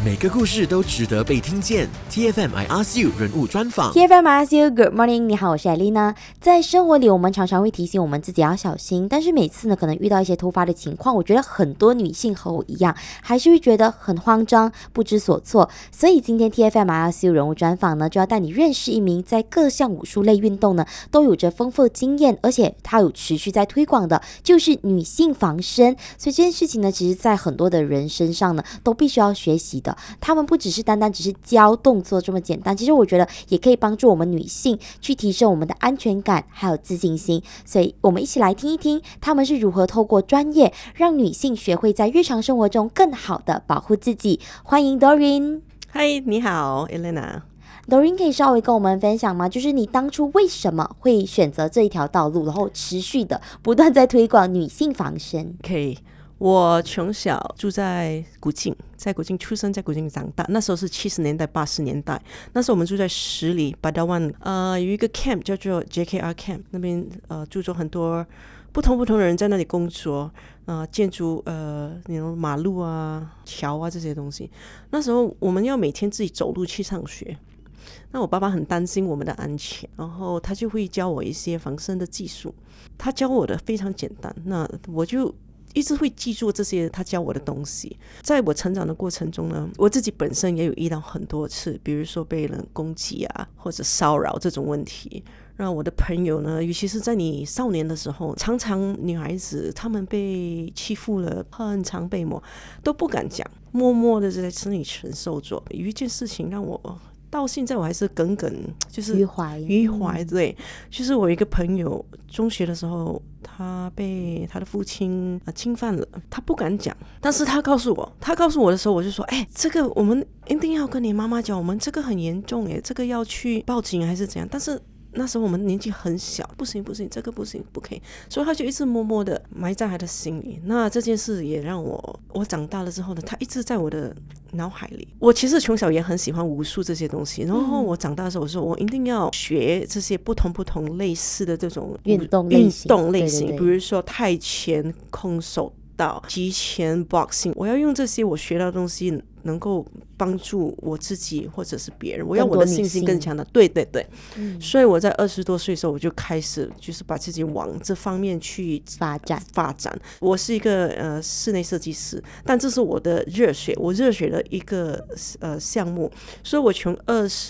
每个故事都值得被听见。TFM I Ask You 人物专访。 TFM I Ask You Good Morning， 你好，我是艾丽娜。在生活里，我们常常会提醒我们自己要小心，但是每次呢，可能遇到一些突发的情况，我觉得很多女性和我一样，还是会觉得很慌张，不知所措。所以今天 TFM I Ask You 人物专访呢，就要带你认识一名在各项武术类运动呢都有着丰富经验，而且她有持续在推广的，就是女性防身。所以这件事情呢，其实在很多的人身上呢，都必须要学习的。他们不只是单单只是教动作这么简单，其实我觉得也可以帮助我们女性去提升我们的安全感还有自信心。所以我们一起来听一听他们是如何透过专业让女性学会在日常生活中更好的保护自己。欢迎 Doreen。 嗨，你好 Elena。 Doreen 可以稍微跟我们分享吗？就是你当初为什么会选择这一条道路，然后持续的不断在推广女性防身？ 可以。我从小住在古晋，在古晋出生，在古晋长大。那时候是70年代、80年代。那时候我们住在十里巴达湾，有一个 camp 叫做 JKR camp， 那边住着很多不同的人在那里工作，建筑马路啊、桥啊这些东西。那时候我们要每天自己走路去上学。那我爸爸很担心我们的安全，然后他就会教我一些防身的技术。他教我的非常简单，那我就一直会记住这些他教我的东西。在我成长的过程中呢，我自己本身也有遇到很多次，比如说被人攻击啊，或者骚扰这种问题。让我的朋友呢，尤其是在你少年的时候，常常女孩子她们被欺负了，很常被摸，都不敢讲，默默的在心里承受着。有一件事情让我到现在我还是耿耿就是余怀。对，就是我一个朋友中学的时候，他被他的父亲侵犯了，他不敢讲，但是他告诉我的时候，我就说，这个我们一定要跟你妈妈讲，我们这个很严重这个要去报警还是怎样。但是那时候我们年纪很小，不行，这个不行，不可以，所以他就一直默默的埋在他的心里。那这件事也让我长大了之后呢，他一直在我的脑海里。我其实从小也很喜欢武术这些东西，然后我长大的时候，我说我一定要学这些不同类似的这种运动类型， 对，比如说泰拳、空手道、击拳、boxing， 我要用这些我学到的东西能够帮助我自己或者是别人，我要我的信心更强的。对，所以我在20多岁的时候，我就开始就是把自己往这方面去发展。我是一个室内设计师，但这是我的热血，我热血的一个项目，所以我从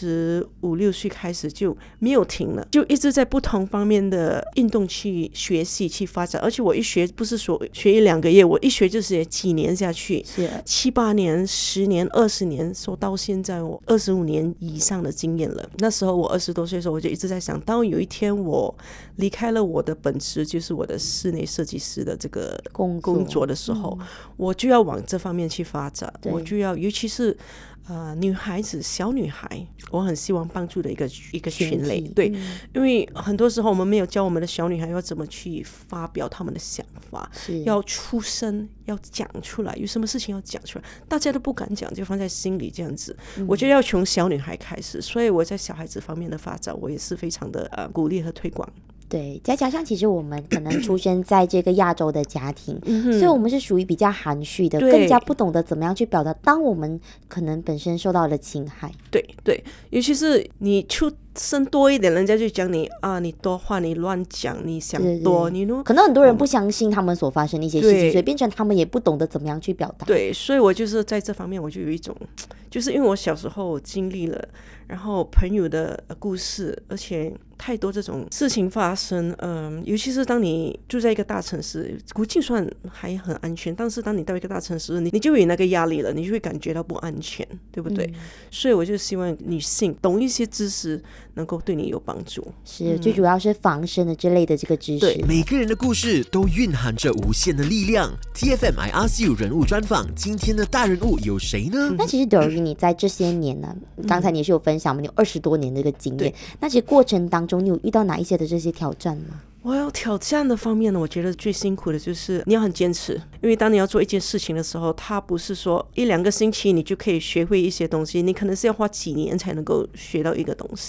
25、26岁开始就没有停了，就一直在不同方面的运动去学习去发展。而且我一学不是说学1-2个月，我一学就是几年下去，7、8年、10年、20年，说到现在我25年以上的经验了。那时候我20多岁的时候，我就一直在想，当有一天我离开了我的本职，就是我的室内设计师的这个工作的时候，我就要往这方面去发展。我就要，尤其是女孩子、小女孩，我很希望帮助的一个群类。对，因为很多时候我们没有教我们的小女孩要怎么去发表他们的想法，要出声，要讲出来，有什么事情要讲出来，大家都不敢讲，就放在心里这样子。我觉得要从小女孩开始，所以我在小孩子方面的发展，我也是非常的鼓励和推广。 对，再加上其实我们可能出生在这个亚洲的家庭，所以我们是属于比较含蓄的，更加不懂得怎么样去表达当我们可能本身受到了侵害。 对，尤其是你出生多一点，人家就讲你你多话，你乱讲，你想多，你可能很多人不相信他们所发生的一些事情，所以变成他们也不懂得怎么样去表达。 对，所以我就是在这方面我就有一种，就是因为我小时候经历了，然后朋友的故事，而且太多这种事情发生，尤其是当你住在一个大城市，古晋算还很安全，但是当你到一个大城市，你就有那个压力了，你就会感觉到不安全，对不对？所以我就希望女性懂一些知识，能够对你有帮助。 是，最主要是防身的之类的这个知识。 每个人的故事都蕴含着无限的力量。TFM I Ask You 人物专访，今天的大人物有谁呢？ 那其实 Doreen 你在这些年呢，刚才你也是有分享，你有20多年的一个经验，那其实过程当中你有遇到哪一些的这些挑战吗？ 我要挑战的方面呢，我觉得最辛苦的就是你要很坚持，因为当你要做一件事情的时候，它不是说1-2个星期你就可以学会一些东西，你可能是要花几年才能够学到一个东西，对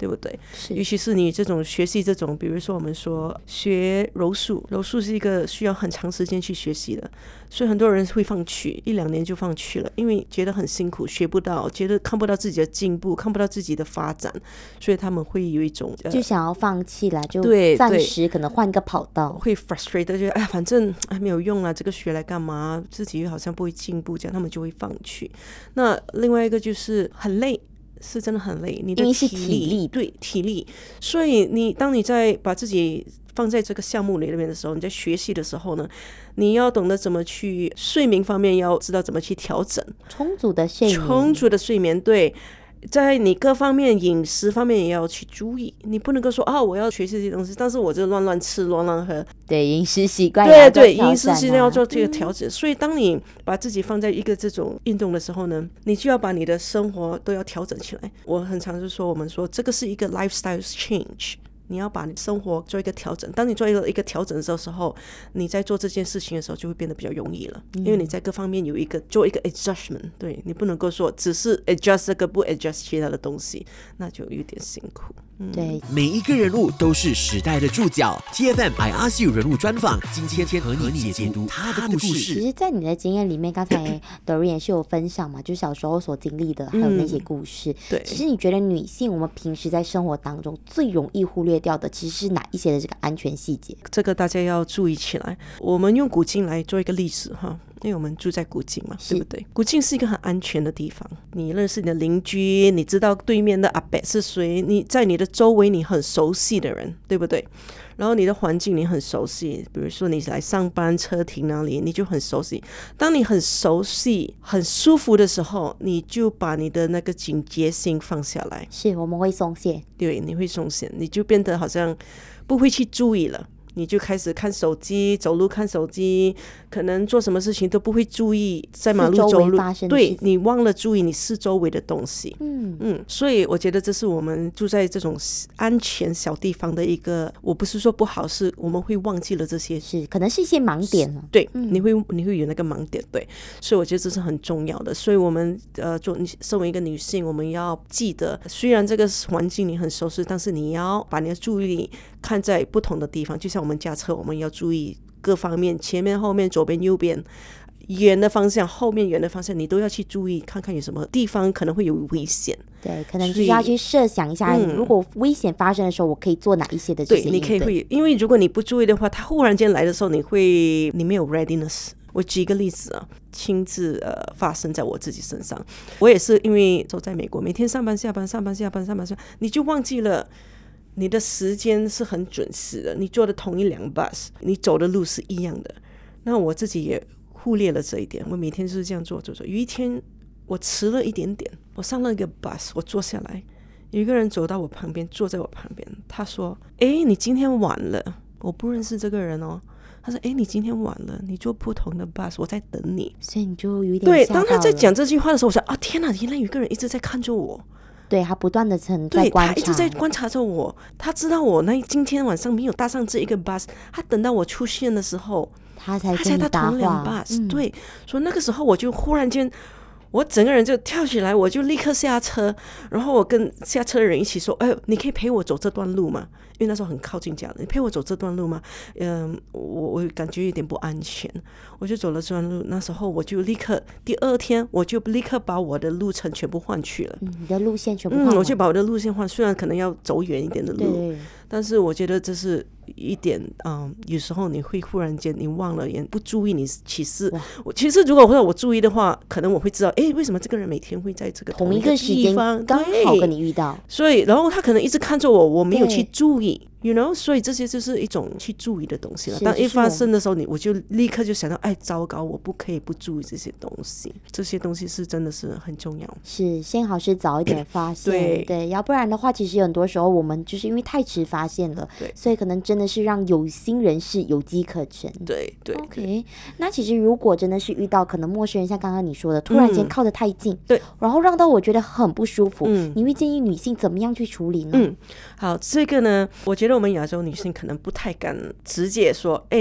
对不对？ 是尤其是你这种学习这种，比如说我们说学柔术，柔术是一个需要很长时间去学习的，所以很多人会放弃，1-2年就放弃了，因为觉得很辛苦，学不到，觉得看不到自己的进步，看不到自己的发展，所以他们会有一种就想要放弃啦，就对暂时可能换一个跑道， 会 frustrated， 就哎，反正没有用啊，这个学来干嘛？自己好像不会进步，这样他们就会放弃。那另外一个就是很累。是真的很累，你的因为是体力， 对，体力。所以当你在把自己放在这个项目里面的时候，你在学习的时候呢，你要懂得怎么去睡眠方面要知道怎么去调整， 充足的睡眠， 对。在你各方面饮食方面也要去注意，你不能够说我要学习这些东西，但是我就乱吃乱喝。 对，饮食习惯对饮食习惯要做这个调整。所以当你把自己放在一个这种运动的时候呢，你就要把你的生活都要调整起来。我很常就说，我们说这个是一个 lifestyle change。你要把你生活做一个调整，当你做一个调整的时候，你在做这件事情的时候就会变得比较容易了，因为你在各方面做一个 adjustment。 对，你不能够说只是 adjust 这个不 adjust 其他的东西，那就有点辛苦。 对， 每一个人物都是时代的注脚。 TFM I Ask You 人物专访，今天和你解读他的故事。 其实在你的经验里面，刚才 Doreen 也是有分享嘛，就是小时候所经历的还有那些故事。 对， 其实你觉得女性我们平时在生活当中最容易忽略掉的其实是哪一些的这个安全细节？ 这个大家要注意起来。我们用古晋来做一个例子哈，因为我们住在古晋嘛，对不对？古晋是一个很安全的地方，你认识你的邻居，你知道对面的阿伯是谁，你在你的周围你很熟悉的人，对不对？然后你的环境你很熟悉，比如说你来上班车停哪里你就很熟悉。当你很熟悉很舒服的时候，你就把你的那个警觉性放下来， 是我们会松懈， 对，你会松懈，你就变得好像不会去注意了，你就开始看手机，走路看手机，可能做什么事情都不会注意在马路走路，对，你忘了注意你四周围的东西。所以我觉得这是我们住在这种安全小地方的一个，我不是说不好，是我们会忘记了这些， 是可能是一些盲点了。 对，你会有那个盲点，对，所以我觉得这是很重要的。所以我们身为一个女性，我们要记得，虽然这个环境你很熟悉，但是你要把你的注意力看在不同的地方，就像我们驾车，我们要注意各方面，前面后面左边右边，远的方向后面远的方向，你都要去注意，看看有什么地方可能会有危险。 对，可能就是要去设想一下，如果危险发生的时候我可以做哪一些的这些应对。 对，你可以因为如果你不注意的话，它忽然间来的时候你没有 readiness。我举一个例子啊，亲自发生在我自己身上。我也是因为走在美国，每天上班下班上班下班上班下班，你就忘记了你的时间是很准时的，你坐的同一辆 bus， 你走的路是一样的。那我自己也忽略了这一点，我每天就是这样做。有一天我迟了一点点，我上了一个 bus， 我坐下来，有一个人走到我旁边，坐在我旁边，他说：“你今天晚了。”我不认识这个人哦。他说：“你今天晚了，你坐不同的 bus， 我在等你。” 所以你就有点对。当他在讲这句话的时候，我说：“天哪，原来有一个人一直在看着我。” 对，他不断的在观察， 他一直在观察着我。他知道我今天晚上没有搭上这一个 bus， 他等到我出现的时候， 他才跟你搭话。 对，所以那个时候我就忽然间，我整个人就跳起来，我就立刻下车，然后我跟下车的人一起说：“你可以陪我走这段路吗？”因为那时候很靠近家的，你陪我走这段路吗？我感觉有点不安全，我就走了这段路。那时候我就立刻，第二天我就立刻把我的路程全部换去了。 你的路线全部换。 我就把我的路线换，虽然可能要走远一点的路，但是我觉得这是一点有时候你会忽然间你忘了，也不注意你其实如果我注意的话，可能我会知道为什么这个人每天会在这个同一个时间刚好跟你遇到， 所以然后他可能一直看着我没有去注意，you know， 所以这些就是一种去注意的东西了。当一发生的时候，我就立刻就想到，糟糕，我不可以不注意这些东西。这些东西是真的是很重要。 是，幸好是早一点发现，对，要不然的话，其实有很多时候我们就是因为太迟发现了，所以可能真的是让有心人士有机可乘。 对。 OK， 那其实如果真的是遇到可能陌生人，像刚刚你说的，突然间靠得太近， 对， 然后让到我觉得很不舒服，你会建议女性怎么样去处理呢？ 好，这个呢，我觉得我们亚洲女性可能不太敢直接说，你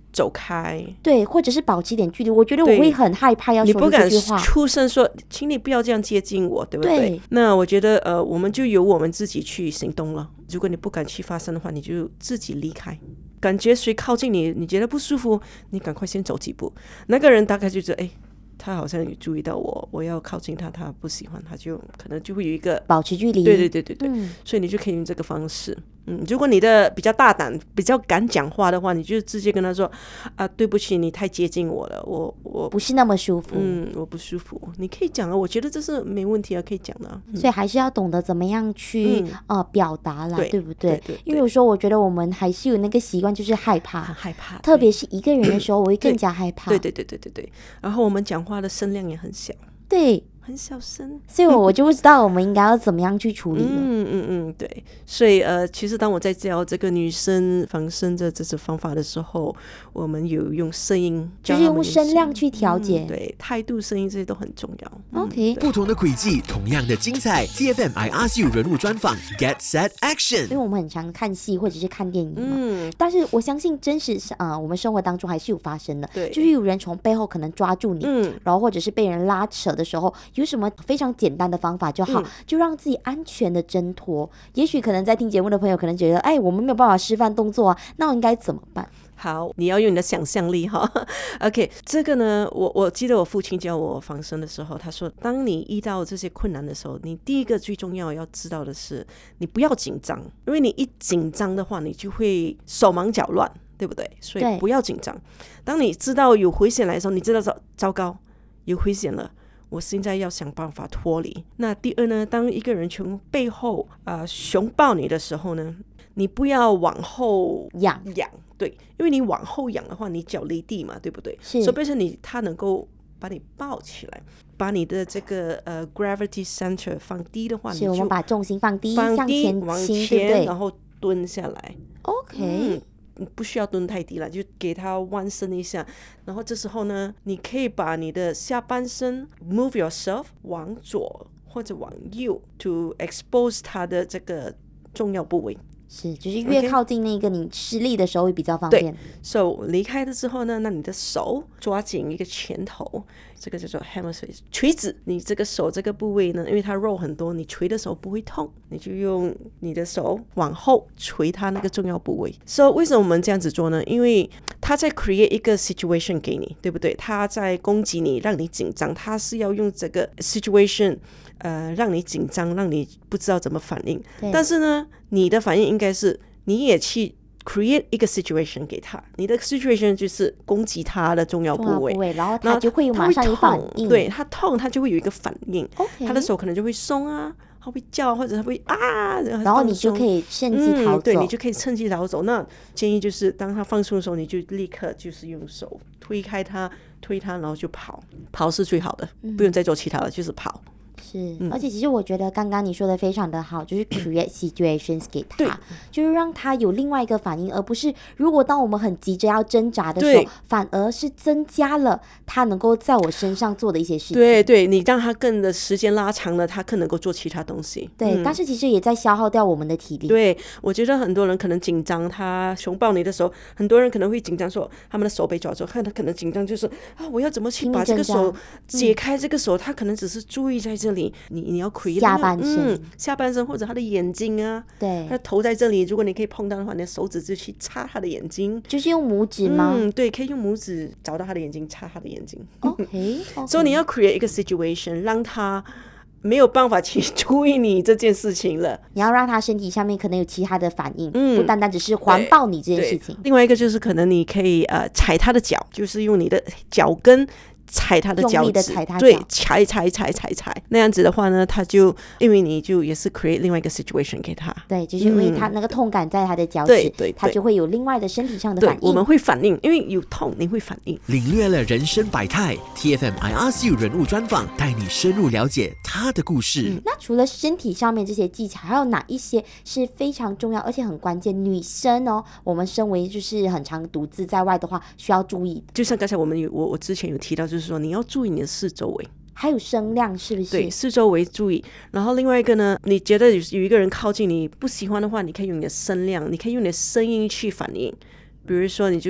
走开， 对，或者是保持一点距离。我觉得我会很害怕要说出这句话， 你不敢出声说请你不要这样接近我，对不对？ 对， 那我觉得我们就由我们自己去行动了。如果你不敢去发声的话，你就自己离开。感觉谁靠近你，你觉得不舒服，你赶快先走几步。那个人大概就觉得他好像有注意到我要靠近他，他不喜欢，他就可能就会有一个保持距离。 对，所以你就可以用这个方式。如果你的比较大胆，比较敢讲话的话，你就直接跟他说对不起，你太接近我了，我不是那么舒服。 我不舒服。你可以讲我觉得这是没问题可以讲的所以还是要懂得怎么样去表达啦，对不对？因为有时候我觉得我们还是有那个习惯，就是害怕， 很害怕， 特别是一个人的时候，我会更加害怕。 对。然后我们讲话的声量也很小， 对， 很小声， 所以我就不知道我们应该要怎么样去处理了。 对，所以其实当我在教这个女生防身的这些方法的时候，我们有用声音， 就是用声量去调节， 对，态度、声音这些都很重要。 OK， 不同的轨迹，同样的精彩。TFM I Ask You 人物专访 Get Set Action。 因为我们很常看戏或者是看电影嘛，但是我相信真实我们生活当中还是有发生的， 对， 就是有人从背后可能抓住你，然后或者是被人拉扯的时候，有什么非常简单的方法就好，就让自己安全的挣脱。也许可能在听节目的朋友可能觉得我们没有办法示范动作那我应该怎么办？ 好，你要用你的想象力哈。OK， 这个呢，我记得我父亲教我防身的时候，他说，当你遇到这些困难的时候，你第一个最重要知道的是，你不要紧张，因为你一紧张的话，你就会手忙脚乱，对不对？所以不要紧张。当你知道有危险来的时候，你知道糟糕，有危险了。我现在要想办法脱离。那第二呢，当一个人从背后熊抱你的时候呢，你不要往后仰，对，因为你往后仰的话，你脚离地嘛，对不对？ 是， 所以变成他能够把你抱起来，把你的这个gravity center 放低的话， 是我们把重心放低， 向前往倾，对不对？ 然后蹲下来。 OK。 不需要蹲太低了，就给它弯身一下，然后这时候呢，你可以把你的下半身 move yourself 往左或者往右 to expose 它的这个重要部位。 是，就是越靠近那个你施力的时候会比较方便。 对，手离开了之后呢，那你的手抓紧一个拳头，这个叫做 hammer fist 锤子。你这个手这个部位呢，因为它肉很多，你锤的时候不会痛，你就用你的手往后锤它那个重要部位。So 为什么我们这样子做呢？因为他在 create 一个 situation 给你，对不对？他在攻击你，让你紧张，他是要用这个 situation让你紧张，让你不知道怎么反应。但是呢，你的反应应该是你也去 create 一个 situation 给他，你的 situation 就是攻击他的重要部位， 然后他就会有马上有反应。 对，他痛，他就会有一个反应。 Okay. 他的手可能就会松啊，他会叫，或者他会然后你就可以趁机逃走。 对，你就可以趁机逃走。那建议就是当他放松的时候，你就立刻就是用手推开他，推他，然后就跑。跑是最好的，不用再做其他的，就是跑。 是，而且其实我觉得刚刚你说的非常的好，就是 create situations 给他，就是让他有另外一个反应，而不是如果当我们很急着要挣扎的时候，反而是增加了他能够在我身上做的一些事情。 对，你让他更的时间拉长了，他更能够做其他东西。 对，但是其实也在消耗掉我们的体力。 对，我觉得很多人可能紧张，他熊抱你的时候，很多人可能会紧张说他们的手被抓住，看他可能紧张就是我要怎么去把这个手解开这个手，他可能只是注意在这里。你要 create 下半身或者他的眼睛啊， 对， 他的头在这里，如果你可以碰到的话，你的手指就去插他的眼睛， 就是用拇指吗？ 对，可以用拇指找到他的眼睛，插他的眼睛。 OK， 所以你要 create 一个 situation 让他没有办法去注意你这件事情了， 你要让他身体上面可能有其他的反应，不单单只是环抱你这件事情。 另外一个就是可能你可以踩他的脚，就是用你的脚跟踩他的脚趾， 用力的踩他脚， 对，踩，那样子的话呢，他就因为你就也是 create 另外一个 situation 给他， 对，就是因为他那个痛感在他的脚趾， 对， 他就会有另外的身体上的反应。 对，我们会反应，因为有痛你会反应。 领略了人生百态 ，TFM I Ask You 人物专访，带你深入了解他的故事。 那除了身体上面这些技巧，还有哪一些是非常重要而且很关键？女生我们身为就是很常独自在外的话，需要注意。 就像刚才我之前有提到，就是说你要注意你的四周围， 还有声量是不是？ 对，四周围注意。然后另外一个呢，你觉得有一个人靠近你不喜欢的话，你可以用你的声量，你可以用你的声音去反应。比如说你就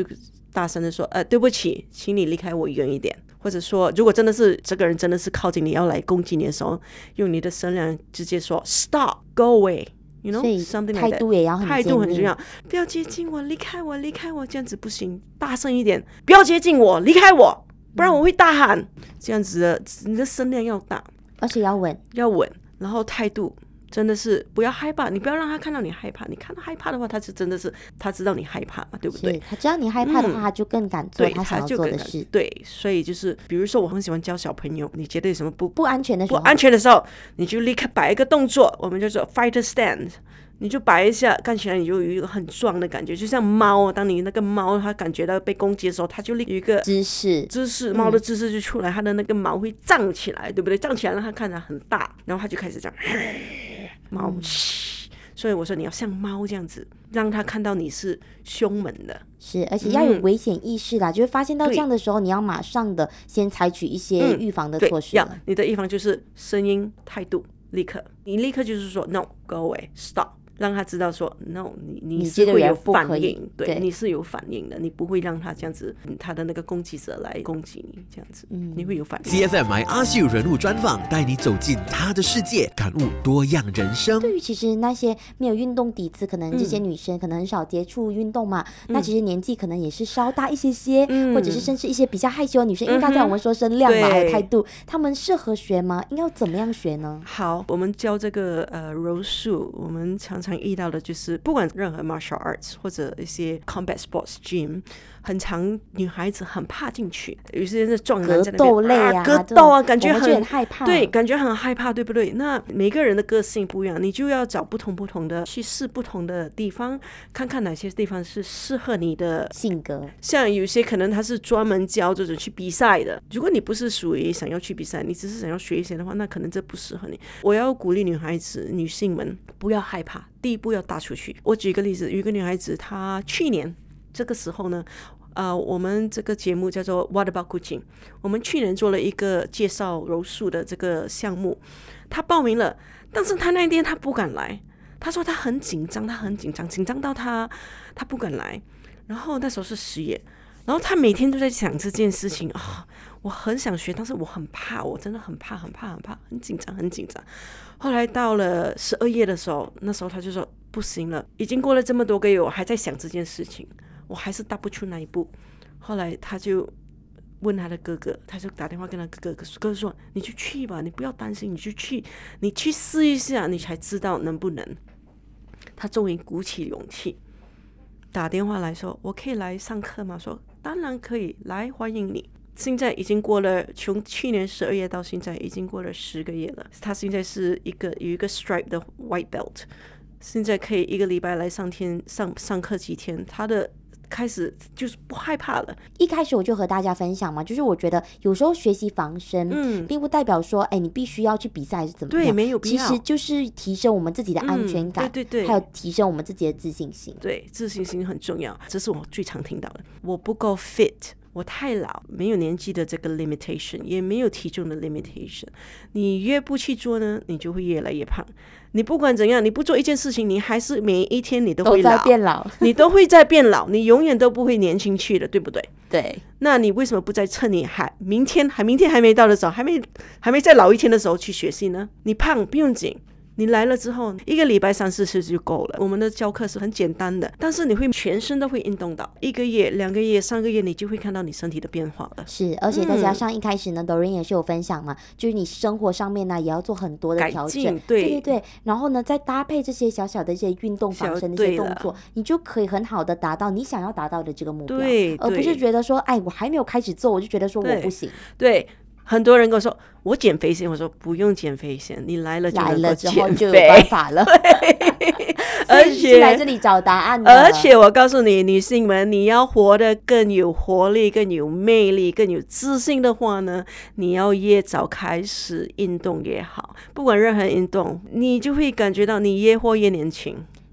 大声的说对不起，请你离开我远一点，或者说如果真的是这个人真的是靠近你要来攻击你的时候，用你的声量直接说 Stop, go away, you know, 所以 something like 态 that. 度也要很态度很重要，不要接近我，离开我，离开我，这样子不行，大声一点，不要接近我，离开我，不然我会大喊，这样子的，你的声量要大， 而且要稳， 然后态度真的是不要害怕，你不要让他看到你害怕，你看到害怕的话，他是真的是他知道你害怕嘛，对不对？ 是他知道你害怕的话，他就更敢做他想要做的事。 对，所以就是比如说我很喜欢教小朋友，你觉得有什么不安全的时候， 你就立刻摆一个动作，我们叫做 fighter stand， 你就摆一下，看起来你就有一个很壮的感觉，就像猫，当你那个猫它感觉到被攻击的时候，它就立有一个姿势， 猫的姿势就出来，它的那个毛会胀起来，对不对？胀起来让它看起来很大，然后它就开始这样猫所以我说你要像猫这样子，让他看到你是凶猛的， 是，而且要有危险意识啦，就是发现到这样的时候，你要马上的先采取一些预防的措施了。 你的预防就是声音、态度，你立刻就是说 No, go away, stop， 让他知道说 No， 你是会有反应，对，你是有反应的，你不会让他这样子，他的那个攻击者来攻击你，这样子，你会有反应。 TFM I Ask You 人物专访，带你走进他的世界，感悟多样人生。 对于其实那些没有运动底子，可能这些女生可能很少接触运动嘛，那其实年纪可能也是稍大一些，或者是甚至一些比较害羞的女生，因为刚才我们说声量嘛，还有态度，她们适合学吗？应该要怎么样学呢？ 好，我们教这个柔术，我们常常遇到的就是不管任何 martial arts 或者一些 combat sports gym， 很常女孩子很怕进去，有些人是壮男在那边格斗类啊， 格斗啊，感觉很害怕， 对，感觉很害怕，对不对？那每个人的个性不一样，你就要找不同的去试不同的地方，看看哪些地方是适合你的性格。 像有些可能他是专门教这种去比赛的，如果你不是属于想要去比赛，你只是想要学一些的话，那可能这不适合你。我要鼓励女性们不要害怕，第一步要踏出去。我举个例子，有一个女孩子，她去年这个时候呢，我们这个节目叫做 What About Cooking， 我们去年做了一个介绍柔术的这个项目，她报名了，但是她那天她不敢来，她说她很紧张，紧张到她不敢来。然后那时候是10月，然后她每天都在想这件事情我很想学，但是我很怕，我真的很怕，很紧张。后来到了12月的时候，那时候她就说不行了，已经过了这么多个月，我还在想这件事情，我还是踏不出那一步。后来她就问她的哥哥，她就打电话跟她哥哥说，你就去吧，你不要担心，你去试一下，你才知道能不能。她终于鼓起勇气打电话来说，我可以来上课吗？说当然可以，来欢迎你。现在已经过了，从去年12月到现在已经过了10个月了。他现在是有一个 stripe 的 white belt， 现在可以1个礼拜来上课几天，他的开始就是不害怕了。 一开始我就和大家分享嘛，就是我觉得有时候学习防身，并不代表说你必须要去比赛还是怎么样， 对，没有必要， 其实就是提升我们自己的安全感， 对， 还有提升我们自己的自信心。 对，自信心很重要，这是我最常听到的。我不够 fit， 我太老，没有年纪的这个 limitation， 也没有体重的 limitation。你越不去做呢，你就会越来越胖。你不管怎样，你不做一件事情，你还是每一天你都会在变老你都会在变老，你永远都不会年轻去的，对不对？ 对。 那你为什么不在趁你明天还没到的时候，还没再老一天的时候去学习呢？你胖不用紧，你来了之后1个礼拜3-4次就够了。我们的教课是很简单的，但是你会全身都会运动到1个月、2个月、3个月，你就会看到你身体的变化了。 是，而且再加上一开始呢，Doreen 也是有分享嘛，就是你生活上面呢也要做很多的调整，对，然后呢再搭配这些小小的一些运动防身的一些动作，你就可以很好的达到你想要达到的这个目标，而不是觉得说我还没有开始做，我就觉得说我不行。 对，很多人跟我说我减肥先，我说不用减肥先，你来了就能够减肥， 来了之后就有办法了。而且是来这里找答案的。 而且我告诉你，女性们，你要活得更有活力、更有魅力、更有自信的话呢，你要越早开始运动越好。不管任何运动，你就会感觉到你越活越年轻。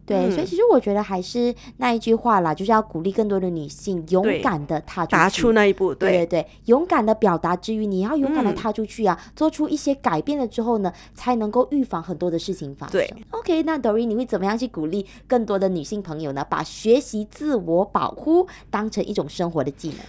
对，所以其实我觉得还是那一句话啦，就是要鼓励更多的女性勇敢的踏出去， 踏出那一步， 对，勇敢的表达之余，你要勇敢的踏出去啊，做出一些改变了之后呢，才能够预防很多的事情发生。 对 OK， 那 Doreen 你会怎么样去鼓励更多的女性朋友呢？把学习自我保护当成一种生活的技能。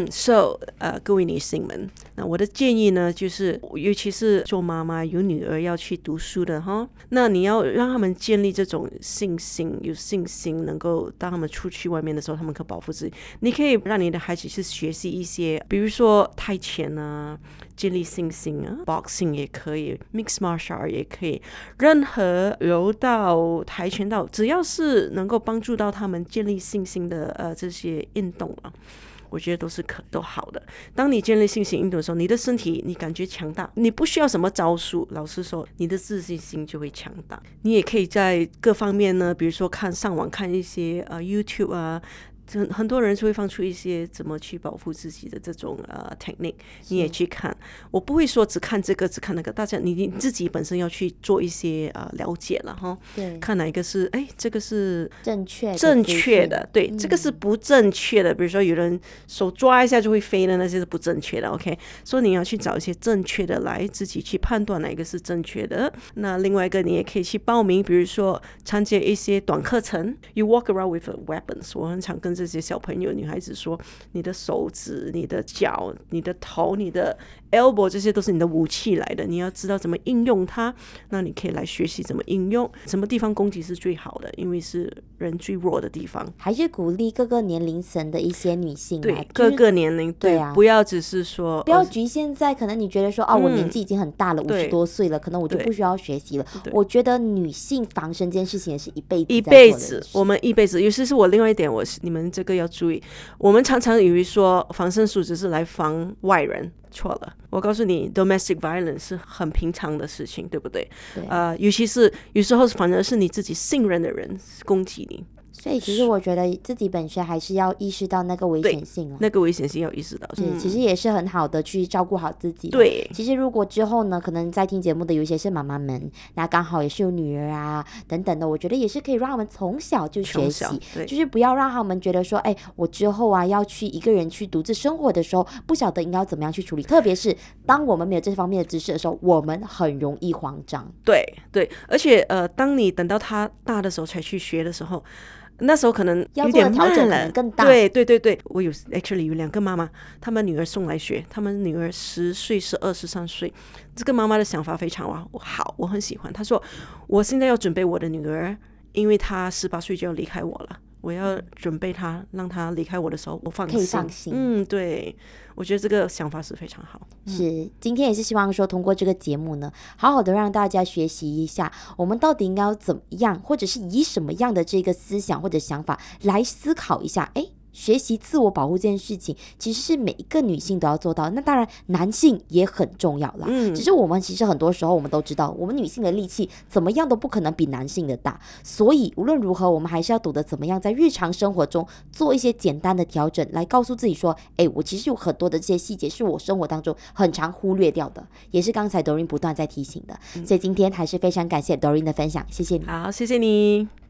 So 各位女性们，那我的建议呢，就是尤其是做妈妈有女儿要去读书的哈，那你要让他们建立这种信心，有信心，能够当他们出去外面的时候，他们可以保护自己。你可以让你的孩子去学习一些，比如说泰拳啊，建立信心啊 ，boxing 也可以 ，mixed martial art 也可以，任何柔道、跆拳道，只要是能够帮助到他们建立信心的这些运动啊。我觉得都好的。当你建立信心运动的时候，你的身体你感觉强大，你不需要什么招数，老实说，你的自信心就会强大。你也可以在各方面呢，比如说上网看一些YouTube 啊。很多人是会放出一些怎么去保护自己的这种technique， 你也去看。我不会说只看这个只看那个，大家你自己本身要去做一些了解了哈。 对， 看哪一个是这个是正确的，对，这个是不正确的。比如说有人手抓一下就会飞的，那些是不正确的。OK， 所以你要去找一些正确的来自己去判断哪一个是正确的。那另外一个你也可以去报名，比如说参加一些短课程。You walk around with weapons， 我很常跟这些小朋友女孩子说，你的手指、你的脚、你的头、你的 elbow， 这些都是你的武器来的，你要知道怎么应用它。那你可以来学习怎么应用，什么地方攻击是最好的，因为是人最弱的地方。 还是鼓励各个年龄层的一些女性， 对，各个年龄，对啊，不要只是说， 不要局限在可能你觉得说我年纪已经很大了，50多岁了，可能我就不需要学习了。我觉得女性防身这件事情也是一辈子， 我们一辈子。尤其是我另外一点，你们这个要注意，我们常常以为说防身术只是来防外人。错了，我告诉你 domestic violence 是很平常的事情，对不对？尤其是有时候反而是你自己信任的人攻击你。 所以其实我觉得自己本身还是要意识到那个危险性， 那个危险性要意识到， 其实也是很好的去照顾好自己。 对， 其实如果之后呢，可能在听节目的有一些是妈妈们，那刚好也是有女儿啊等等的，我觉得也是可以让他们从小就学习，就是不要让他们觉得说，我之后啊要去一个人去独自生活的时候，不晓得应该要怎么样去处理，特别是当我们没有这方面的知识的时候，我们很容易慌张。 对，而且当你等到他大的时候才去学的时候，那时候可能有点慢了， 要做的调整可能更大。 对，我有 actually 有2个妈妈，他们女儿送来学，他们女儿10岁、12、13岁。这个妈妈的想法非常好，我很喜欢。她说：“我现在要准备我的女儿，因为她18岁就要离开我了。我要准备她，让她离开我的时候，我放心。” 可以放心。 对，我觉得这个想法是非常好。 是，今天也是希望说通过这个节目呢，好好的让大家学习一下，我们到底应该要怎么样，或者是以什么样的这个思想或者想法来思考一下，学习自我保护这件事情其实是每一个女性都要做到，那当然男性也很重要啦。只是我们其实很多时候我们都知道，我们女性的力气怎么样都不可能比男性的大，所以无论如何我们还是要懂得怎么样在日常生活中做一些简单的调整，来告诉自己说，我其实有很多的这些细节是我生活当中很常忽略掉的，也是刚才 Doreen 不断在提醒的。所以今天还是非常感谢 Doreen 的分享，谢谢你。 好，谢谢你。